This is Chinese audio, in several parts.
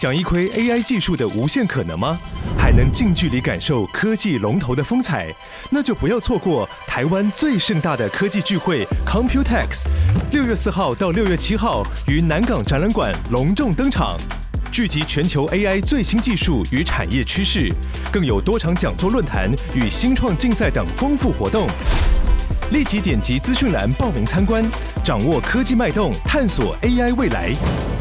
想一窥 AI 技术的无限可能吗？还能近距离感受科技龙头的风采？那就不要错过台湾最盛大的科技聚会 Computex， 6月4号到6月7号于南港展览馆隆重登场，聚集全球 AI 最新技术与产业趋势，更有多场讲座论坛与新创竞赛等丰富活动。立即点击资讯栏报名参观，掌握科技脉动，探索 AI 未来。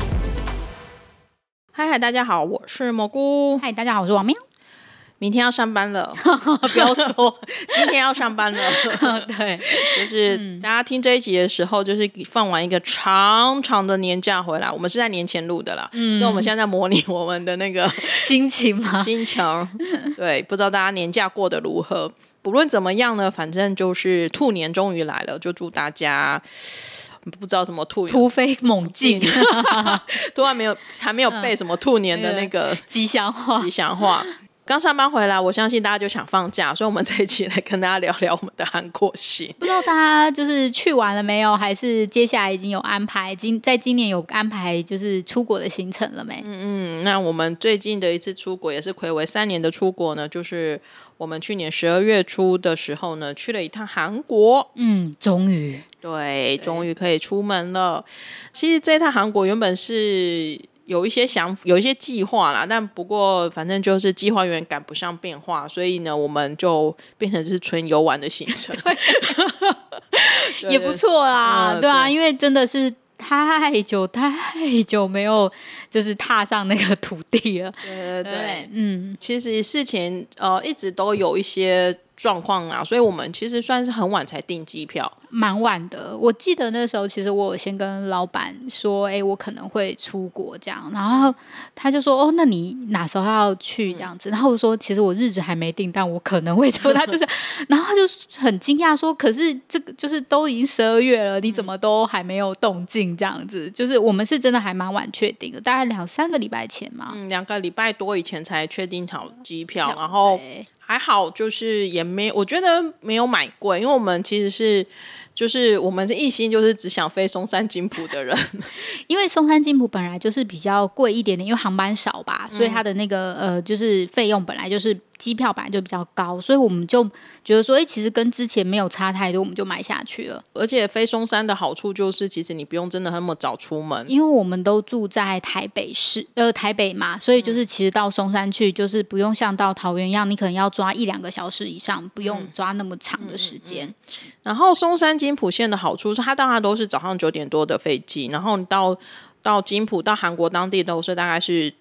嗨，大家好，我是蘑菇。 嗨，大家好，我是王喵。 明天要上班了， 不要说， 今天要上班了。 对， 就是大家听这一集的时候，就是放完一个长长的年假回来，我们是在年前录的啦，所以我们现在在模拟我们的那个心情吗？ 心情。对，不知道大家年假过得如何？不论怎么样呢，反正就是兔年终于来了，就祝大家。不知道什么突飞猛进， 突然还没有背什么兔年的那个吉祥话。 刚上班回来，我相信大家就想放假，所以我们这一期来跟大家聊聊我们的韩国行。 不知道大家就是去完了没有，还是接下来已经有安排？在今年有安排就是出国的行程了没？ 那我们最近的一次出国也是睽违3年的出国呢，就是我们去年12月初的时候呢，去了一趟韩国。 终于可以出门了。其实这一趟韩国原本是有一些计划啦，但不过反正就是计划永远赶不上变化，所以呢，我们就变成是纯游玩的行程。 也不错啦，对啊，因为真的是太久没有就是踏上那个土地了。 对，其实事前一直都有一些状况啊，所以我们其实算是很晚才订机票， 蛮晚的。我记得那时候其实我有先跟老板说我可能会出国这样，然后他就说那你哪时候要去这样子，然后我说其实我日子还没定，但我可能会出。他就是然后他就很惊讶说可是这个就是都已经12月了，你怎么都还没有动静这样子。就是我们是真的还蛮晚确定的，大概2-3个礼拜前嘛 ，2个礼拜多以前才确定好机票，然后还好就是我觉得没有买贵，因为我们其实就是我们是一心就是只想飞松山金浦的人。 因为松山金浦本来就是比较贵一点点，因为航班少吧，所以它的那个就是费用本来就是机票本来就比较高，所以我们就觉得说其实跟之前没有差太多，我们就买下去了。 而且飞松山的好处就是其实你不用真的那么早出门， 因为我们都住在台北嘛，所以就是其实到松山去就是不用像到桃园一样你可能要抓1-2个小时以上，不用抓那么长的时间。 然后松山金浦线的好处是它大概都是早上9点多的飞机，然后你到金浦到韩国当地都是大概是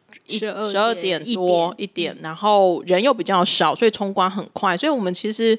12点多1点，然后人又比较少，所以冲关很快，所以我们其实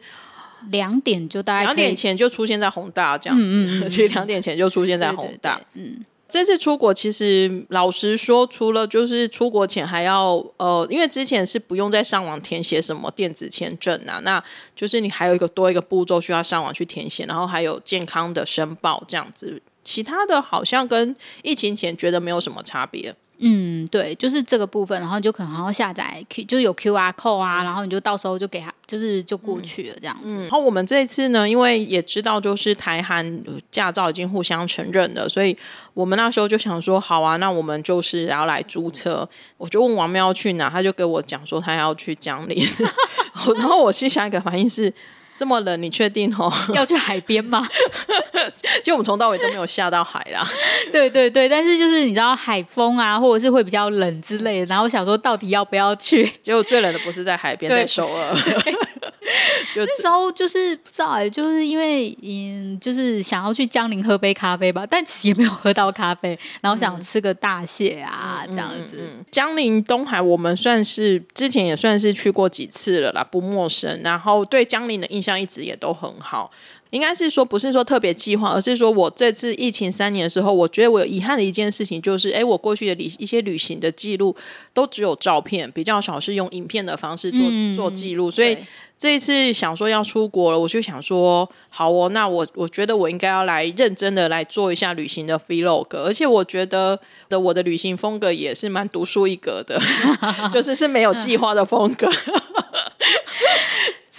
2点就大概 2点前就出现在弘大这样子，其实2点前就出现在弘大。这次出国其实老实说，除了就是出国前还要因为之前是不用再上网填写什么电子签证啊，那就是你还有多一个步骤需要上网去填写，然后还有健康的申报这样子，其他的好像跟疫情前觉得没有什么差别。 对，就是这个部分，然后就可能要下载就是有 QR code 啊，然后你就到时候就给他就过去了这样子。 然后我们这一次呢，因为也知道就是台韩驾照已经互相承认了，所以我们那时候就想说好啊，那我们就是要来租车。我就问王喵要去哪，他就给我讲说他要去江陵。然后我心想一个反应是这么冷，你确定要去海边吗？ 其实我们从到尾都没有下到海啦。 对，但是就是你知道海风啊，或者是会比较冷之类的，然后想说到底要不要去， 结果最冷的不是在海边，在首尔。 那时候就是不知道就是因为就是想要去江陵喝杯咖啡吧，但其实也没有喝到咖啡，然后想吃个大蟹啊这样子。 江陵东海我们算是之前也算是去过几次了啦，不陌生，然后对江陵的印象一直也都很好。应该是说不是说特别计划，而是说我这次疫情3年的时候，我觉得我有遗憾的一件事情就是我过去的一些旅行的记录都只有照片，比较少是用影片的方式做记录，所以这一次想说要出国了，我就想说好那我觉得我应该要来认真的来做一下旅行的 vlog， 而且我觉得我的旅行风格也是蛮独树一格的，就是没有计划的风格。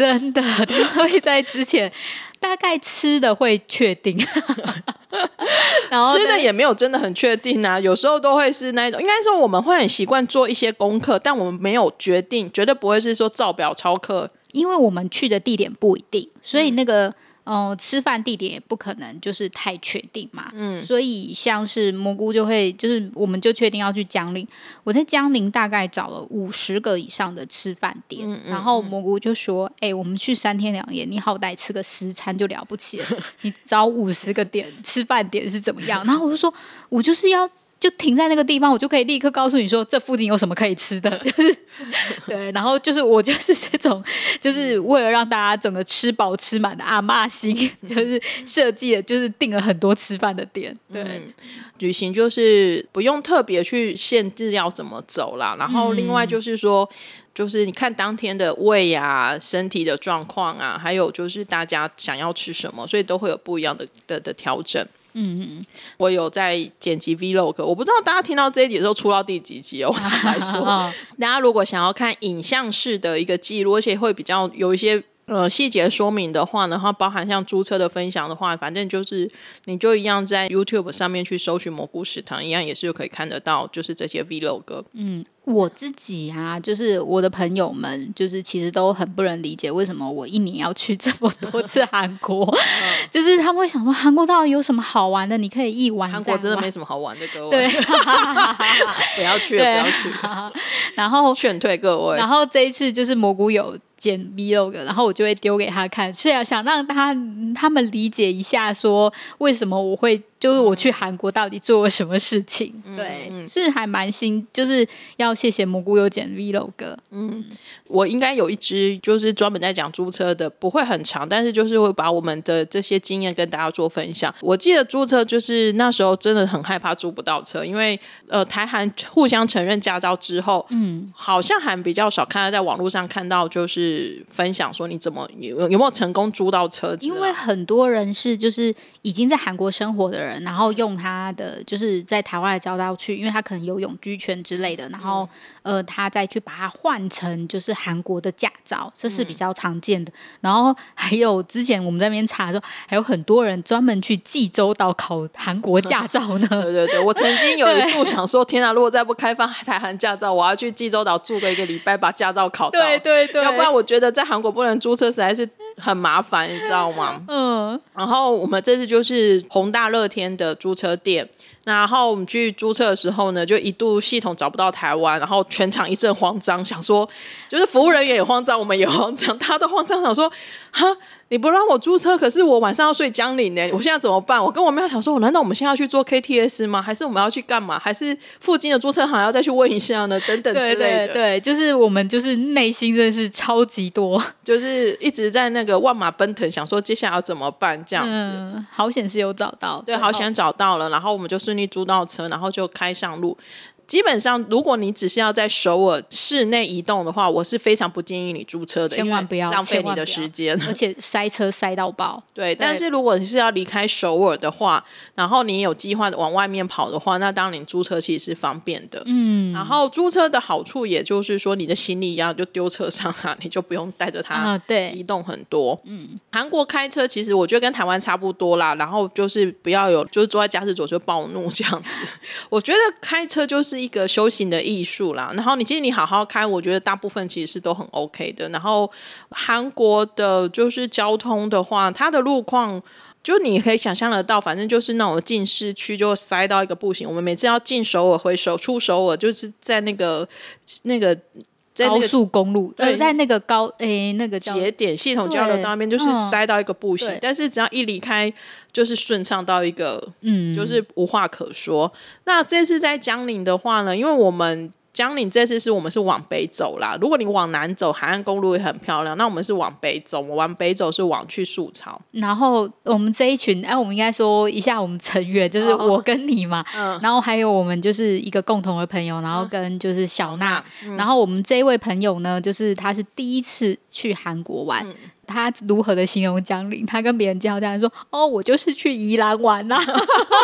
真的，他会在之前大概吃的会确定然后吃的也没有真的很确定啊，有时候都会是那一种，应该说我们会很习惯做一些功课，但我们没有决定，绝对不会是说照表抄课， 因为我们去的地点不一定，所以那个吃饭地点也不可能就是太确定嘛，所以像是蘑菇就是我们就确定要去江陵，我在江陵大概找了50个以上的吃饭点，然后蘑菇就说我们去3天2夜，你好歹吃个10餐就了不起了你找50个点吃饭点是怎么样？然后我就说我就是要就停在那个地方，我就可以立刻告诉你说这附近有什么可以吃的，就是对，然后就是我就是这种，就是为了让大家整个吃饱吃满的阿嬷心，就是设计的，就是定了很多吃饭的点。对， 旅行就是不用特别去限制要怎么走啦，然后另外就是说。就是你看当天的胃啊、身体的状况啊，还有就是大家想要吃什么，所以都会有不一样的调整。我有在剪辑 Vlog， 我不知道大家听到这一集的时候出到第几集哦。我坦白说，大家如果想要看影像式的一个记录，而且会比较有一些细节说明的话呢，然后包含像租车的分享的话，反正就是你就一样在 YouTube 上面去搜寻蘑菇食堂，一样也是可以看得到，就是这些 Vlog。 我自己啊，就是我的朋友们，就是其实都很不能理解为什么我一年要去这么多次韩国，就是他们会想说韩国到底有什么好玩的，你可以一玩韩国真的没什么好玩的，各位， 对不要去了，不要去然后劝退各位。 然后这一次就是蘑菇有剪 Vlog， 然后我就会丢给他看，是要想让他们理解一下说为什么我会就是我去韩国到底做了什么事情。对，是还蛮就是要谢谢蘑菇有剪 Vlog。 我应该有一支就是专门在讲租车的，不会很长，但是就是会把我们的这些经验跟大家做分享。我记得租车就是那时候真的很害怕租不到车，因为台韩互相承认驾照之后，好像还比较少看到在网络上看到就是分享说你怎么有没有成功租到车子。 因为很多人是就是已经在韩国生活的人，然后用他的就是在台湾的驾照去，因为他可能有永居权之类的，然后他再去把它换成就是韩国的驾照，这是比较常见的。然后还有之前我们在那边查的时候，还有很多人专门去济州岛考韩国驾照呢。 对对对，我曾经有一度想说天啊，如果再不开放台韩驾照，我要去济州岛住个1个礼拜把驾照考到。 对对对， 要不然我觉得在韩国不能租车实在是很麻烦，你知道吗？然后我们这次就是宏大乐天的租车店，然后我们去租车的时候呢，就一度系统找不到台湾，然后全场一阵慌张，想说就是服务人员也慌张，我们也慌张，大家都慌张，想说哈，你不让我租车，可是我晚上要睡江陵呢，我现在怎么办？我跟我妹想说，难道我们现在要去做 KTS 吗？还是我们要去干嘛？还是附近的租车行要再去问一下呢？等等之类的。 对对对，就是我们就是内心真的是超级多， 就是一直在那个万马奔腾，想说接下来要怎么办这样子。 好险是有找到， 对，好险找到了，然后我们就顺利租到车，然后就开上路。基本上如果你只是要在首尔市内移动的话，我是非常不建议你租车的， 千万不要浪费你的时间， 而且塞车塞到爆。 对，但是如果你是要离开首尔的话，然后你有计划往外面跑的话，那当然你租车其实是方便的。然后租车的好处也就是说你的行李要就丢车上啊，你就不用带着它移动很多。韩国开车其实我觉得跟台湾差不多啦，然后就是不要有就是坐在驾驶座就暴怒这样子。我觉得开车就是一个修行的艺术啦，然后其实你好好开，我觉得大部分其实是都很 OK 的。然后韩国的就是交通的话，它的路况就你可以想象得到，反正就是那种进市区就塞到一个不行。我们每次要进首尔出首尔，就是在那个高速公路，在那个那个节点系统交流道那边，就是塞到一个不行。但是只要一离开，就是顺畅到一个，就是无话可说。那这次在江陵的话呢，因为我们江陵这次我们是往北走啦，如果你往南走，海岸公路也很漂亮。那我们是往北走，我们往北走是往去树巢。 然后我们这一群，我们应该说一下我们成员，就是我跟你嘛，然后还有我们就是一个共同的朋友，然后跟就是小娜，然后我们这一位朋友呢，就是他是第一次去韩国玩。他如何的形容江陵？他跟别人介绍江陵说：“哦，我就是去宜兰玩啦。”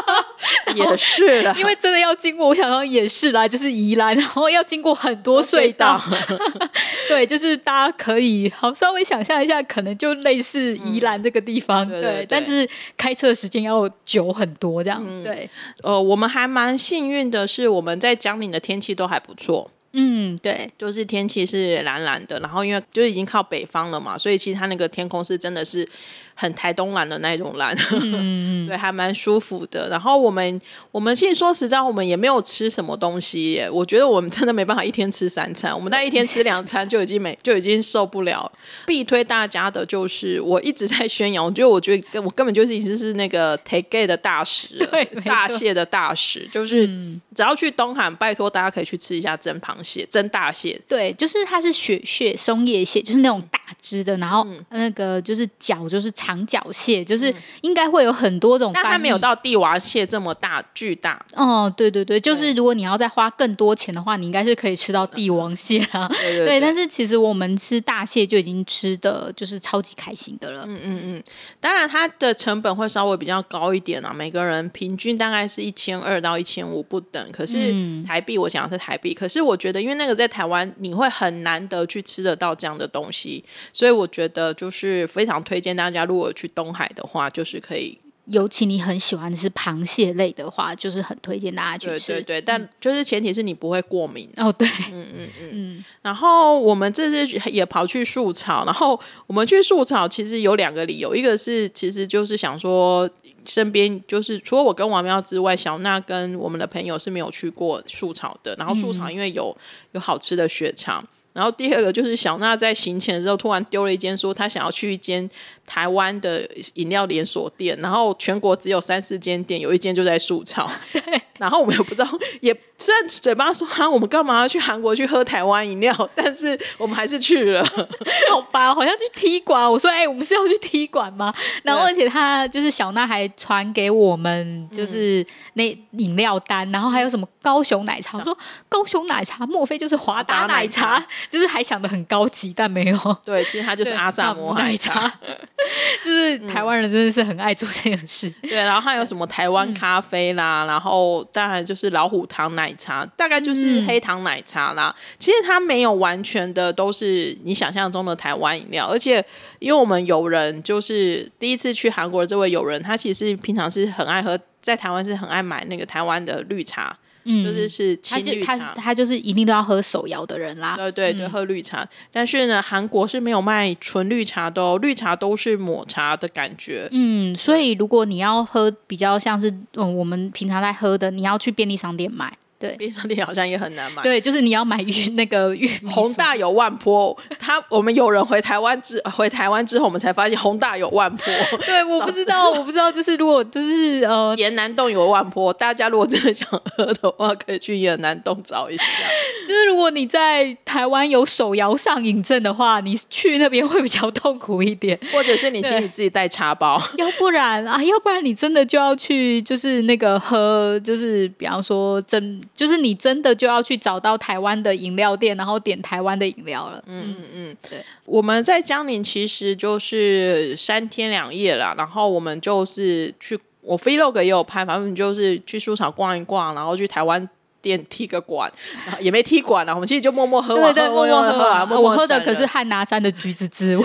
也是啦， 因为真的要经过，我想到也是啦，就是宜兰，然后要经过很多隧道，对，就是大家可以好稍微想象一下，可能就类似宜兰这个地方，对，但是开车时间要久很多这样，对。 我们还蛮幸运的是，我们在江陵的天气都还不错。 对， 就是天气是蓝蓝的，然后因为就已经靠北方了嘛，所以其实它那个天空是真的是很台东蓝的那种蓝，对，还蛮舒服的。然后我们其实说实在，我们也没有吃什么东西耶，我觉得我们真的没办法一天吃3餐，我们大概一天吃2餐就已经受不了了。必推大家的就是我一直在宣扬，我觉得我根本就是已经是那个 take 的大使了， 对， 大蟹的大使，就是只要去东海，拜托大家可以去吃一下蒸螃蟹、蒸大蟹。 对，就是它是雪蟹、松叶蟹，就是那种大只的，然后那个就是脚就是长脚蟹，就是应该会有很多种翻译， 但它没有到帝王蟹这么大巨大。 对对对，就是如果你要再花更多钱的话，你应该是可以吃到帝王蟹啊。对，但是其实我们吃大蟹就已经吃的就是超级开心的了。 当然它的成本会稍微比较高一点啊，每个人平均大概是1200到1500不等。可是台币，我想的是台币，可是我觉得因为那个在台湾你会很难得去吃得到这样的东西，所以我觉得就是非常推荐大家，如果去东海的话，就是可以。 尤其你很喜欢吃螃蟹类的话，就是很推荐大家去吃。 对，但就是前提是你不会过敏。 对， 然后我们这次也跑去树草，然后我们去树草其实有2个理由，一个是其实就是想说身边就是除了我跟王喵之外，小娜跟我们的朋友是没有去过树草的，然后树草因为有好吃的雪场。然后第2个就是小娜在行前的时候突然丢了一间说她想要去一间台湾的饮料连锁店，然后全国只有3-4间店，有一间就在树草。对，然后我们也不知道，也虽然嘴巴说我们干嘛要去韩国去喝台湾饮料，但是我们还是去了。 好吧，好像去踢馆。我说我们是要去踢馆吗？然后而且他就是小娜还传给我们就是那饮料单，然后还有什么高雄奶茶，我说高雄奶茶莫非就是华达奶茶？就是还想得很高级，但没有。 对，其实它就是阿萨摩奶茶。 就是台湾人真的是很爱做这件事。 对，然后还有什么台湾咖啡啦，然后当然就是老虎糖奶茶，大概就是黑糖奶茶啦。其实它没有完全的都是你想象中的台湾饮料，而且因为我们友人就是第一次去韩国的这位友人，他其实平常是很爱喝，在台湾是很爱买那个台湾的绿茶。就是青绿茶， 他就是一定都要喝手摇的人啦。 对，喝绿茶。但是呢，韩国是没有卖纯绿茶的哦，绿茶都是抹茶的感觉。 所以如果你要喝比较像是我们平常在喝的，你要去便利商店买。对， 便利商店好像也很难买。 对，就是你要买那个玉米宏大有万坡，我们有人回台湾之后，我们才发现宏大有万坡。 对，我不知道，就是如果就是延南洞有万坡，大家如果真的想喝的话，可以去延南洞找一下。 就是如果你在台湾有手摇上瘾症的话，你去那边会比较痛苦一点， 或者是你请你自己带茶包， 要不然你真的就要去就是那个喝，就是比方说就是你真的就要去找到台湾的饮料店，然后点台湾的饮料了。 对，我们在江陵其实就是3天2夜啦，然后我们就是去，我 vlog 也有拍，反正就是去树草逛一逛，然后去台湾店踢个馆，也没踢馆啦，我们其实就默默喝完， 对，默默喝完。我喝的可是汉拿山的橘子汁。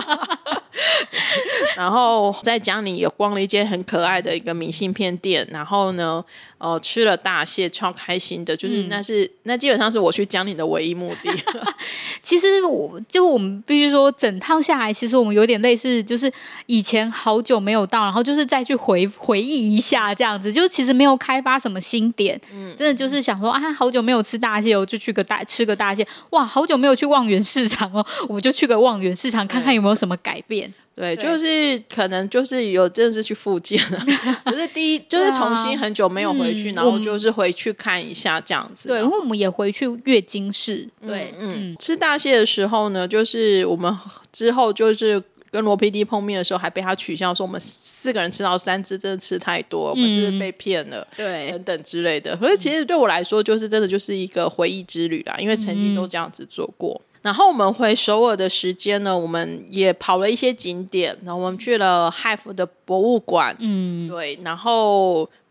然后在江陵也逛了一间很可爱的一个明信片店，然后呢吃了大蟹，超开心的，就是那基本上是我去江陵的唯一目的。 其实我们必须说整趟下来，其实我们有点类似，就是以前好久没有到，然后就是再去回忆一下这样子，就其实没有开发什么新点。真的就是想说好久没有吃大蟹，我就去吃个大蟹。哇，好久没有去望园市场哦，我就去个望园市场看看有没有什么改变。 对，就是可能就是有真的是去复健了，就是就是重新很久没有回去，然后就是回去看一下这样子。 对，因为我们也回去月经市。对， 吃大蟹的时候呢，就是我们之后就是跟罗 PD 碰面的时候，还被他取笑说我们4个人吃到3只，真的吃太多，我们是不是被骗了？ 对， 等等之类的。可是其实对我来说，就是真的就是一个回忆之旅啦，因为曾经都这样子做过。然后我们回首尔的时间呢，我们也跑了一些景点，然后我们去了 HYBE 的博物馆，对，然后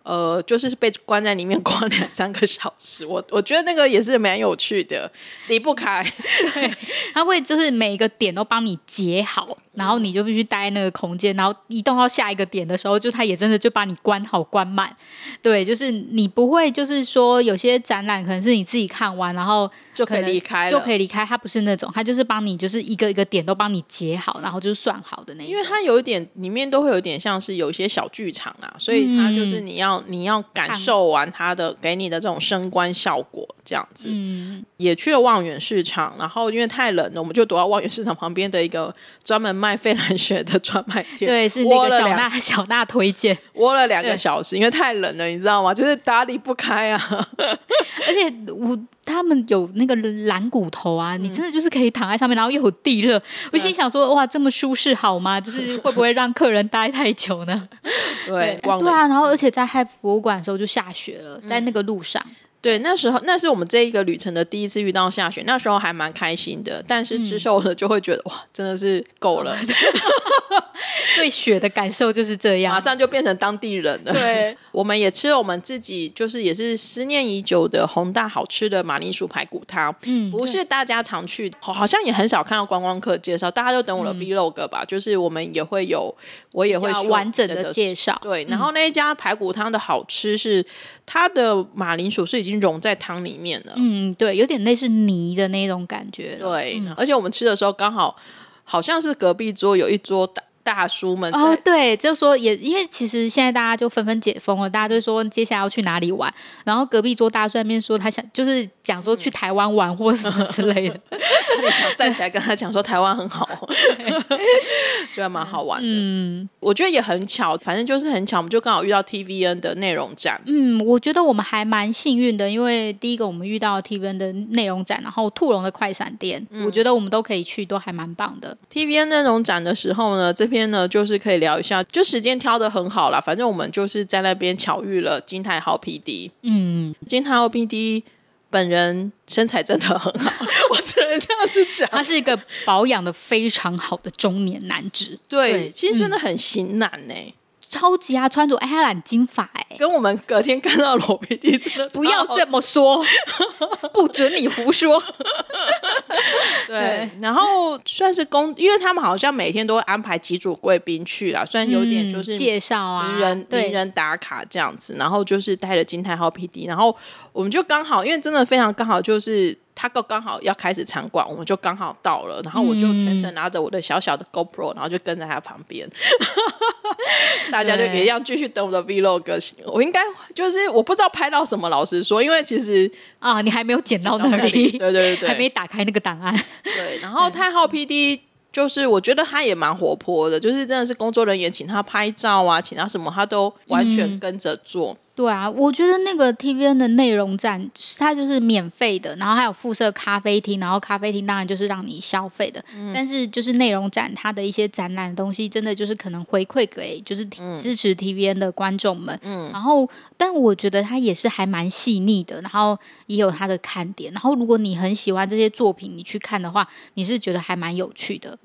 就是被关在里面关2-3个小时，我觉得那个也是蛮有趣的，离不开。 对，他会就是每一个点都帮你截好，然后你就必须待在那个空间，然后移动到下一个点的时候，就他也真的就把你关好关满。对，就是你不会就是说有些展览可能是你自己看完然后就可以离开了， 就可以离开，他不是那种，他就是帮你就是一个一个点都帮你截好，然后就是算好的那一种。 因为它有一点里面都会有一点像是有一些小剧场啊，所以它就是你要感受完它的给你的这种声光效果这样子。也去了望远市场，然后因为太冷了，我们就躲到望远市场旁边的一个专门卖费兰雪的专卖店。 对，是那个小娜推荐， 窝了2个小时，因为太冷了，你知道吗？就是打离不开啊。 而且他们有那个蓝骨头啊，你真的就是可以躺在上面，然后又有地热。我心想说，哇，这么舒适好吗？就是会不会让客人待太久呢？ 对啊，然后而且在HIVE博物馆的时候就下雪了，在那个路上。 对，那是我们这一个旅程的第一次遇到下雪，那时候还蛮开心的，但是之后呢就会觉得哇，真的是够了。 对雪的感受就是这样， 马上就变成当地人了。 对， 我们也吃了我们自己就是也是思念已久的弘大好吃的马铃薯排骨汤。不是大家常去，好像也很少看到观光客介绍，大家就等我的 vlog 吧，就是我们也会有，我也会说完整的介绍。 对，然后那一家排骨汤的好吃是它的马铃薯是已经融在汤里面了。 对，有点类似泥的那种感觉了。 对，而且我们吃的时候刚好好像是隔壁桌有一桌大叔们对，就说也因为其实现在大家就纷纷解封了，大家都说接下来要去哪里玩，然后隔壁桌大叔在那边说他想就是讲说去台湾玩或什么之类的， 你想站起来跟他讲说台湾很好，觉得蛮好玩的。我觉得也很巧，反正就是很巧，我们就刚好遇到 TVN 的内容展。 我觉得我们还蛮幸运的，因为第一个我们遇到 TVN 的内容展，然后兔茸的快闪店，我觉得我们都可以去，都还蛮棒的。 TVN 内容展的时候呢，这边呢就是可以聊一下，就时间挑得很好啦，反正我们就是在那边巧遇了金泰浩 PD。金泰浩 PD 本人身材真的很好，我只能这样子讲， 他是一个保养的非常好的中年男子。 对，其实真的很型男欸， 超级啊，穿着他染金发跟我们隔天看到罗 PD 真的不要这么说，不准你胡说。 对，然后算是因为他们好像每天都会安排几组贵宾去啦，虽然有点就是介绍啊， 名人打卡这样子，然后就是带着金泰浩 PD， 然后我们就刚好，因为真的非常刚好，就是他刚好要开始参观，我们就刚好到了，然后我就全程拿着我的小小的 GoPro， 然后就跟在他旁边，大家就也一样继续等我的 Vlog。我应该就是我不知道拍到什么，老实说，因为其实你还没有剪到那里， 对， 还没打开那个档案。 对，然后泰浩 PD。就是我觉得他也蛮活泼的，就是真的是工作人员请他拍照啊，请他什么他都完全跟着做。 对啊，我觉得那个 TVN 的内容站它就是免费的，然后还有附设咖啡厅，然后咖啡厅当然就是让你消费的，但是就是内容展它的一些展览的东西真的就是可能回馈给就是支持 TVN 的观众们，然后但我觉得它也是还蛮细腻的，然后也有它的看点，然后如果你很喜欢这些作品你去看的话，你是觉得还蛮有趣的。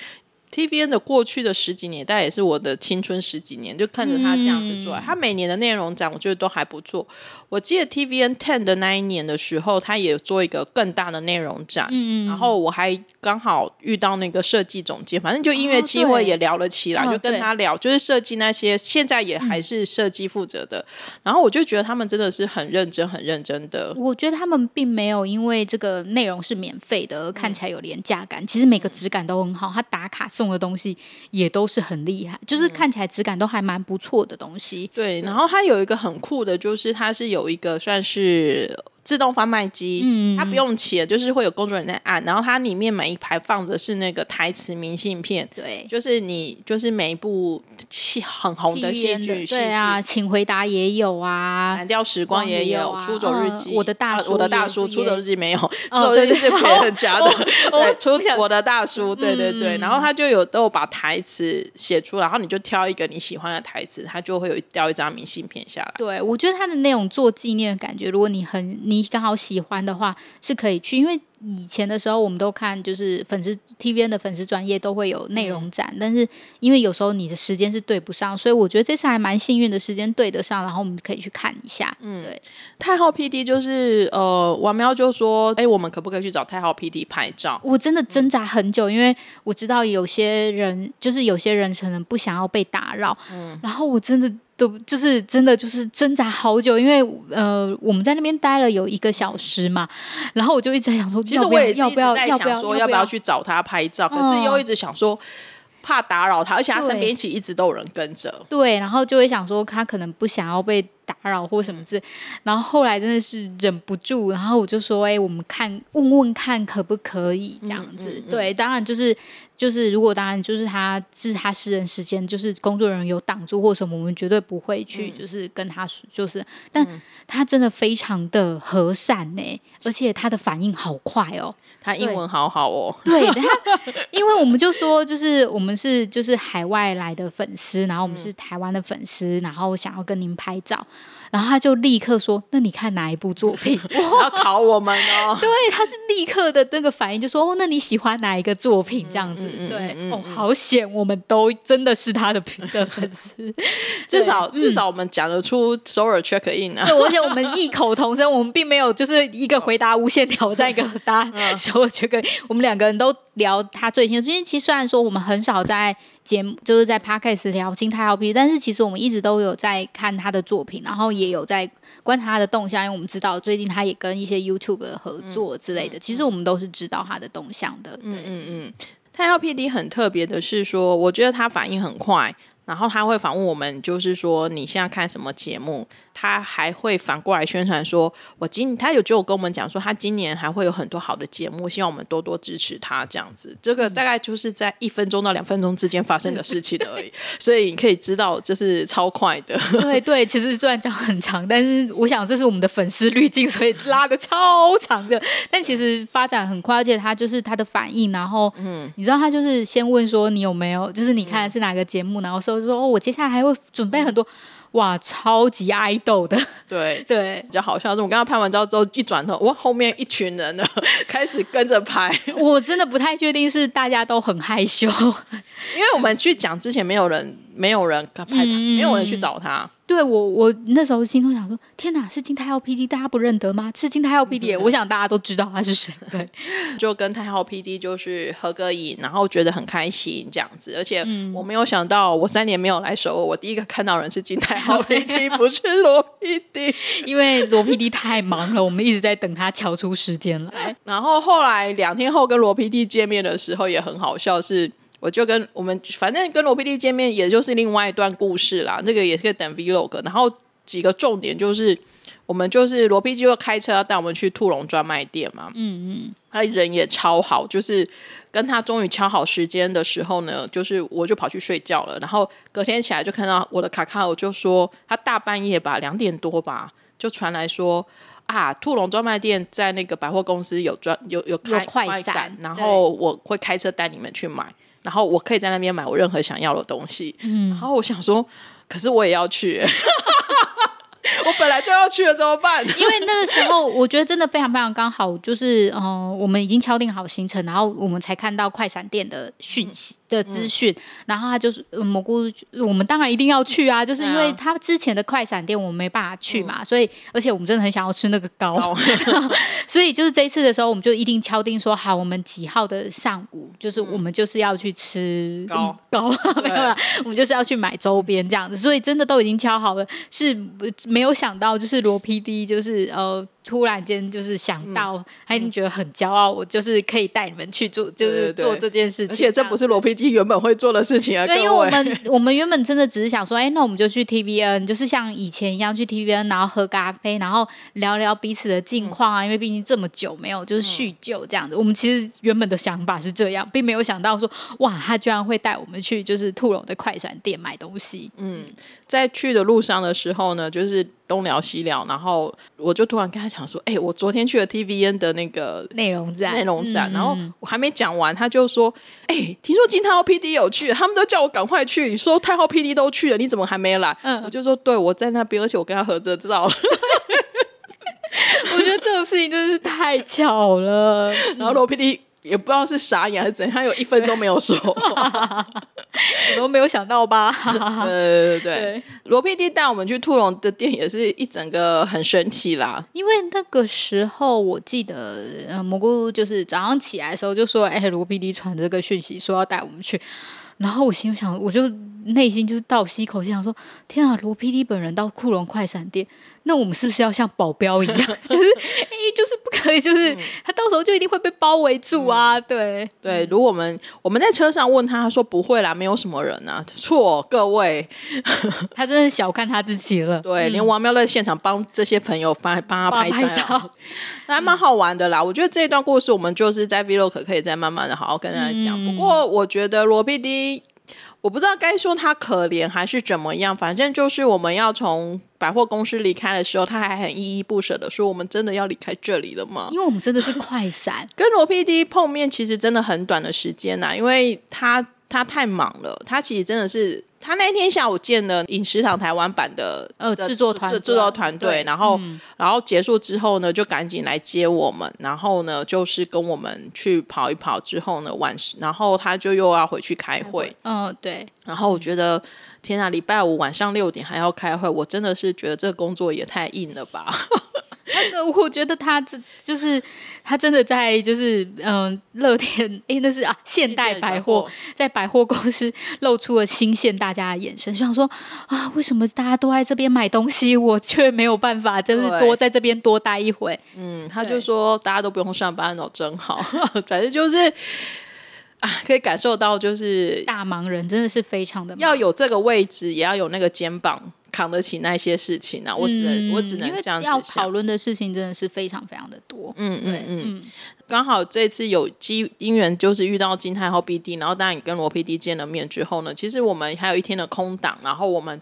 TVN 的过去的10几年，大概也是我的青春10几年，就看着他这样子做。他每年的内容展，我觉得都还不错。我记得 TVN 10的那一年的时候，他也做一个更大的内容展，然后我还刚好遇到那个设计总监，反正就音乐机会也聊了起来，就跟他聊，就是设计那些现在也还是设计负责的。然后我就觉得他们真的是很认真、很认真的。 我觉得他们并没有因为这个内容是免费的而看起来有廉价感，其实每个质感都很好，他打卡送的东西也都是很厉害，就是看起来质感都还蛮不错的东西。 对，然后它有一个很酷的，就是它是有一个算是自动贩卖机，它不用钱，就是会有工作人员在按，然后它里面每一排放着是那个台词明信片， 对， 就是你就是每一部很红的戏剧， 对啊，请回答也有啊， 蓝调时光也有，出走日记， 我的大叔， 出走日记没有，出走日记是别人家的，对，我的大叔，对，然后他就都有把台词写出来，然后你就挑一个你喜欢的台词，他就会有掉一张明信片下来。 对，我觉得他的那种做纪念的感觉，如果你刚好喜欢的话，是可以去，因为以前的时候我们都看就是TVN 的粉丝专页都会有内容展，但是因为有时候你的时间是对不上，所以我觉得这次还蛮幸运的，时间对得上，然后我们可以去看一下。对， 太浩 PD 就是王喵就说我们可不可以去找太浩 PD 拍照？ 我真的挣扎很久，因为我知道有些人可能不想要被打扰，然后我真的就是挣扎好久，因为我们在那边待了有1个小时嘛，然后我就一直在想说， 其实我也是一直在想说要不要去去找他拍照，可是又一直想说怕打扰他，而且他身边一直都有人跟着， 对，然后就会想说他可能不想要被打扰或什么之类，然后后来真的是忍不住，然后我就说我们问问看可不可以这样子。对，当然就是如果当然就是他私人时间，就是工作人员有挡住或什么，我们绝对不会去就是跟他就是但他真的非常的和善而且他的反应好快哦， 他英文好好哦。 对，因为我们就说就是我们是就是海外来的粉丝，然后我们是台湾的粉丝，然后想要跟您拍照，然后他就立刻说那你看哪一部作品要考我们哦。 对，他是立刻的那个反应就说那你喜欢哪一个作品这样子。对，好险我们都真的是他的粉丝至少我们讲得出首尔 check in 啊。 对，而且我们异口同声，我们并没有就是一个回答无限挑战，一个答首尔 check in，我们2个人都聊他最新的。因为其实虽然说我们很少在节目就是在 podcast 聊金太浩 PD， 但是其实我们一直都有在看他的作品，然后也有在观察他的动向，因为我们知道最近他也跟一些 YouTube 的合作之类的，其实我们都是知道他的动向的。 太浩 PD 很特别的是说，我觉得他反应很快，然后他会访问我们，就是说你现在看什么节目，他还会反过来宣传说他有跟我们讲说他今年还会有很多好的节目，希望我们多多支持他这样子。这个大概就是在1分钟到2分钟之间发生的事情而已所以你可以知道就是超快的。 对，其实虽然讲很长，但是我想这是我们的粉丝滤镜，所以拉的超长的，但其实发展很快，而且他就是他的反应，然后你知道他就是先问说你有没有就是你看的是哪个节目，然后说我接下来还会准备很多，哇，超级爱豆的。对， 比较好笑是我刚刚拍完照之后一转头，哇，后面一群人了开始跟着拍。 我真的不太确定是大家都很害羞， 因为我们去讲之前没有人拍他，没有人去找他。 对，我那时候心中想说天哪，是金太浩 PD， 大家不认得吗？是金太浩 PD， 我想大家都知道他是谁。对， 就跟太浩 PD 就是合个影，然后觉得很开心这样子。而且我没有想到我3年没有来首尔，我第一个看到人是金太浩 PD 不是罗 PD， 因为罗 PD 太忙了，我们一直在等他敲出时间来。 然后后来2天后跟罗 PD 见面的时候也很好笑，是我就跟我们反正跟罗 PD 见面也就是另外一段故事啦，这个也是个等 vlog。然后几个重点就是我们就是罗 PD 就开车要带我们去兔笼专卖店嘛，他人也超好，就是跟他终于敲好时间的时候呢，就是我就跑去睡觉了，然后隔天起来就看到我的卡卡，我就说他大半夜吧2点多吧就传来说兔笼专卖店在那个百货公司有开快闪，然后我会开车带你们去买，然后我可以在那边买我任何想要的东西。然后我想说可是我也要去我本来就要去了怎么办？ 因为那个时候我觉得真的非常非常刚好，就是我们已经敲定好行程，然后我们才看到快闪店的讯息的资讯，然后他就是蘑菇，我们当然一定要去啊，就是因为他之前的快闪店我们没办法去嘛，所以而且我们真的很想要吃那个糕所以就是这一次的时候我们就一定敲定说好，我们几号的上午就是我们就是要去吃糕没有啦，我们就是要去买周边这样子，所以真的都已经敲好了，是没有想到就是罗 PD 就是突然间就是想到他一定觉得很骄傲，我就是可以带你们去做，就是做这件事情，而且这不是罗 PD 原本会做的事情啊。 对，因为我们原本真的只是想说那我们就去 TVN， 就是像以前一样去 TVN， 然后喝咖啡，然后聊聊彼此的近况啊，因为毕竟这么久没有就是叙旧这样子，我们其实原本的想法是这样，并没有想到说哇他居然会带我们去就是兔笼的快闪店买东西。 在去的路上的时候呢，就是东聊西聊，然后我就突然跟他讲说我昨天去了 TVN 的那个内容展，然后我还没讲完他就说听说金太浩 PD 有去，他们都叫我赶快去，说太浩 PD 都去了，你怎么还没来？我就说对，我在那边，而且我跟他合着照我觉得这种事情真的是太巧了。 然后罗 PD 也不知道是傻眼还是怎样，他有1分钟没有说话。 你都没有想到吧？ 对，罗 PD 带我们去兔笼的店也是一整个很神奇啦。 因为那个时候我记得蘑菇就是早上起来的时候就说罗 PD 传这个讯息说要带我们去，然后我心里想，我就内心就是倒吸一口气想说，天啊，罗 PD 本人到库隆快闪店，那我们是不是要像保镖一样就是就是不可以，就是他到时候就一定会被包围住啊。对， 如果我们在车上问他，他说不会啦，没有什么人啊。错，各位， 他真的小看他自己了。 对，连王喵在现场帮这些朋友帮他拍照，那还蛮好玩的啦。我觉得这一段故事我们就是在 Vlog 可以再慢慢的好好跟大家讲。不过我觉得罗 PD，我不知道该说他可怜还是怎么样，反正就是我们要从百货公司离开的时候，他还很依依不舍的说，我们真的要离开这里了吗？ 因为我们真的是快闪跟罗 PD 碰面其实真的很短的时间啦，因为他太忙了，他其实真的是他那天下午见了饮食堂台湾版的制作团队，然后结束之后呢，就赶紧来接我们，然后呢就是跟我们去跑一跑之后呢然后他就又要回去开会。 对。 然后我觉得天啊，礼拜五晚上6点还要开会，我真的是觉得这个工作也太硬了吧。 我觉得他就是他真的在就是乐天那是现代百货，在百货公司露出了新羡大家的眼神，就想说为什么大家都在这边买东西，我却没有办法就是多在这边多待一会。 他就说大家都不用上班哦，真好。反正就是可以感受到就是大忙人真的是非常的忙， 要有这个位置也要有那个肩膀扛得起那些事情啊。我只能这样子想， 要讨论的事情真的是非常非常的多。 刚好这次有因缘就是遇到金太后 BD， 然后当然也跟罗 PD 见了面之后呢，其实我们还有一天的空档，然后我们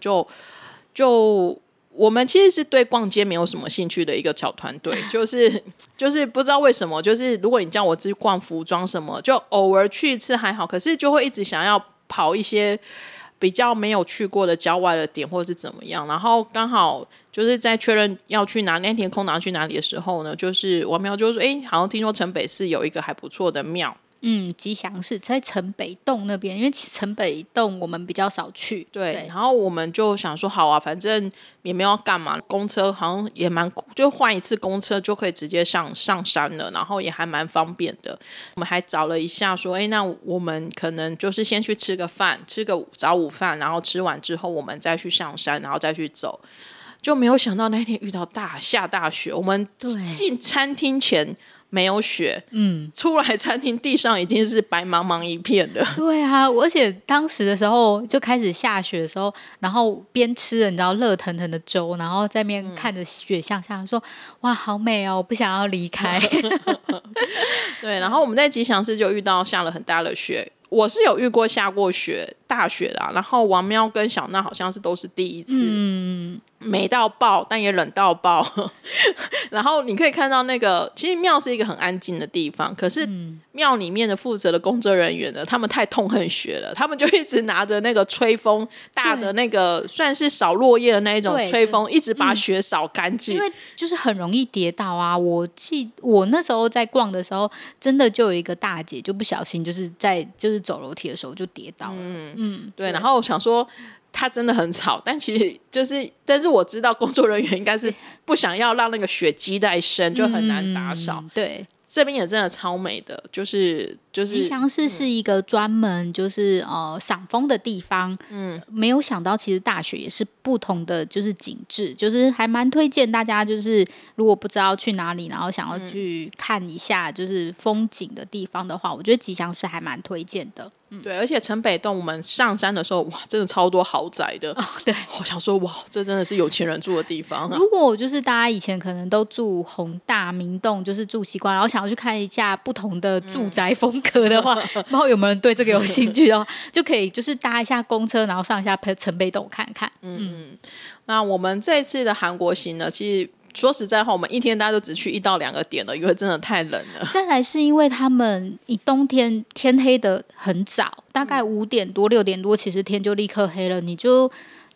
我们其实是对逛街没有什么兴趣的一个小团队，就是不知道为什么，就是如果你叫我去逛服装什么，就偶尔去一次还好，可是就会一直想要跑一些比较没有去过的郊外的点或是怎么样。然后刚好就是在确认要去那天空档去哪里的时候呢，就是王苗就说好像听说城北市有一个还不错的庙， 吉祥寺在城北洞那边，因为城北洞我们比较少去。 对，然后我们就想说好啊，反正也没有要干嘛，公车好像也就换一次公车就可以直接上山了，然后也还蛮方便的。我们还找了一下说那我们可能就是先去吃个饭，吃个早午饭，然后吃完之后我们再去上山，然后再去走。就没有想到那天遇到下大雪，我们进餐厅前没有雪，出来餐厅地上已经是白茫茫一片了。 对啊，而且当时的时候就开始下雪的时候，然后边吃了你知道热腾腾的粥，然后在那边看着雪向下说哇好美哦，我不想要离开。 对，然后我们在吉祥寺就遇到下了很大的雪，我是有遇过下过大雪的然后王喵跟小娜好像都是第一次。美到爆，但也冷到爆。然后你可以看到其实庙是一个很安静的地方，可是庙里面的负责的工作人员呢，他们太痛恨雪了，他们就一直拿着那个吹风大的那个算是扫落叶的那一种吹风，一直把雪扫干净。 因为就是很容易跌倒啊。我那时候在逛的时候，真的就有一个大姐就不小心就是走楼梯的时候就跌倒了。 对。然后我想说他真的很吵，但其实但是我知道工作人员应该是不想要让那个雪积在身，就很难打扫。 对， 这边也真的超美的，就是吉祥寺是一个专门就是赏枫的地方。没有想到其实大雪也是不同的就是景致，就是还蛮推荐大家，就是如果不知道去哪里，然后想要去看一下就是风景的地方的话，我觉得吉祥寺还蛮推荐的。 对，而且城北洞我们上山的时候，哇，真的超多豪宅的。 对， 我想说，哇，这真的是有钱人住的地方如果就是大家以前可能都住弘大、明洞，就是住习惯，然后想要去看一下不同的住宅风格的话，不知道有没有人对这个有兴趣的话，就可以就是搭一下公车，然后上一下城北洞看看。 那我们这次的韩国行呢，其实说实在话，我们一天大家都只去1到2个点了，因为真的太冷了。 再来是因为他们冬天天黑的很早，大概5点多6点多，其实天就立刻黑了，你就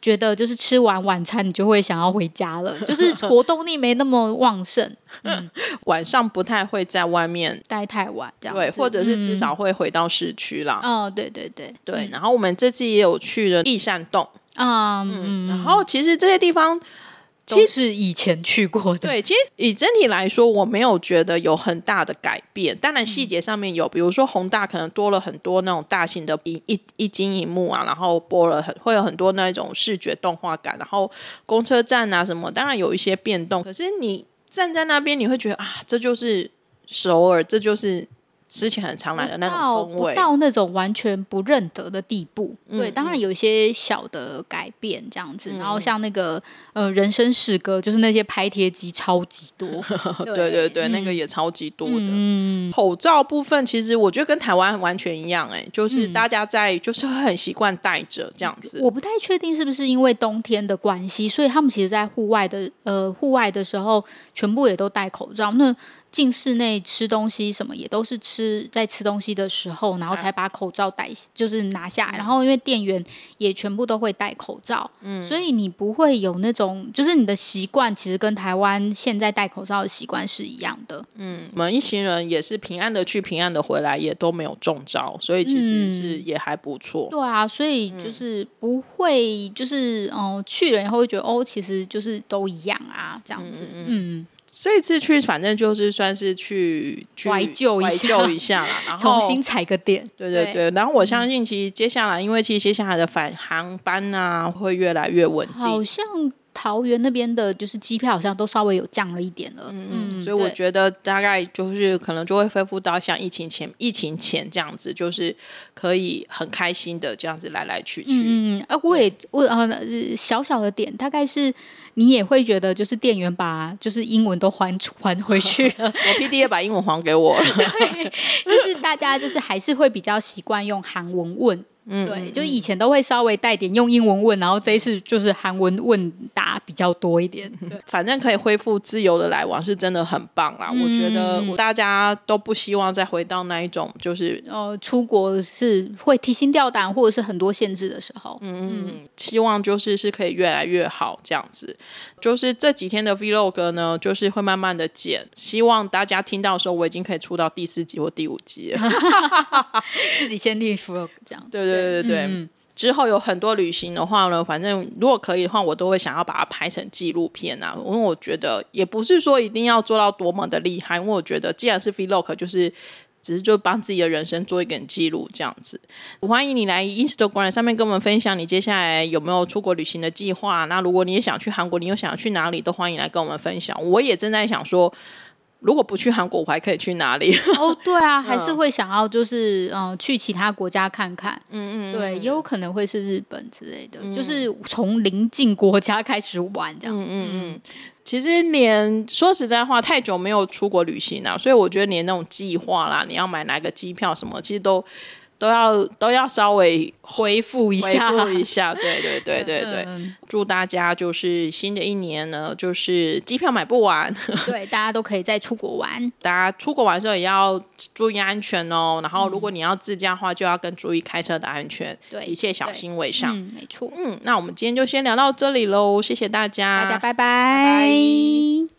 觉得就是吃完晚餐你就会想要回家了，就是活动力没那么旺盛。 晚上不太会在外面待太晚这样子， 对，或者是至少会回到市区啦。 对对对对，然后我们这次也有去了义山洞，然后其实这些地方都是以前去过的。 对，其实以整体来说，我没有觉得有很大的改变。当然细节上面有，比如说宏大可能多了很多那种大型的一晶萤幕啊，然后会有很多那种视觉动画感，然后公车站啊什么，当然有一些变动。可是你站在那边，你会觉得啊，这就是首尔，这就是之前很常来的那种风味， 不到那种完全不认得的地步。对，当然有一些小的改变这样子。然后像那个人生诗歌，就是那些拍贴机超级多。 对对对，那个也超级多的。口罩部分其实我觉得跟台湾完全一样，就是大家就是会很习惯戴着这样子。 我不太确定是不是因为冬天的关系，所以他们其实在户外的时候全部也都戴口罩。那进室内吃东西什么也都是在吃东西的时候，然后才把口罩就是拿下来。然后因为店员也全部都会戴口罩，所以你不会有那种，就是你的习惯其实跟台湾现在戴口罩的习惯是一样的。 我们一行人也是平安的去，平安的回来，也都没有中招，所以其实是也还不错。 对啊，所以就是不会就是去了以后会觉得其实就是都一样啊这样子。 这次去反正就是算是去怀旧一下啦，然后重新踩个点。 对对对，然后我相信其实接下来，因为其实接下来的返航班啊会越来越稳定， 好像桃园那边的就是机票好像都稍微有降了一点了。 所以我觉得大概就是可能就会恢复到像疫情前这样子，就是可以很开心的这样子来来去去。 小小的点大概是你也会觉得就是店员把就是英文都还回去了。 我 PD 也把英文还给我了。 对，就是大家就是还是会比较习惯用韩文问。对，就是以前都会稍微带点用英文问，然后这一次就是韩文问答比较多一点。 反正可以恢复自由的来往是真的很棒啦。我觉得大家都不希望再回到那一种就是出国是会提心吊胆或者是很多限制的时候。 希望就是可以越来越好这样子。就是这几天的 vlog 呢，就是会慢慢的剪，希望大家听到的时候我已经可以出到第4集或第5集了。 自己先立 vlog 这样。 对对对对，之后有很多旅行的话呢，反正如果可以的话，我都会想要把它拍成纪录片啊。因为我觉得也不是说一定要做到多么的厉害，因为我觉得既然是 vlog， 就是只是就帮自己的人生做一点记录这样子。欢迎你来 Instagram 上面跟我们分享你接下来有没有出国旅行的计划。那如果你也想去韩国，你又想要去哪里，都欢迎来跟我们分享。我也正在想说，如果不去韩国，我还可以去哪里？ 对啊，还是会想要就是去其他国家看看。对，也有可能会是日本之类的，就是从邻近国家开始玩这样。 其实说实在话，太久没有出国旅行了，所以我觉得连那种计划啦，你要买哪个机票什么，其实都要稍微恢复一下。 对对对对对。祝大家就是新的一年呢，就是机票买不完。 对，大家都可以再出国玩。 大家出国玩的时候也要注意安全哦。然后如果你要自驾的话，就要更注意开车的安全。 对， 一切小心为上。 没错。 那我们今天就先聊到这里喽，谢谢大家， 大家拜拜。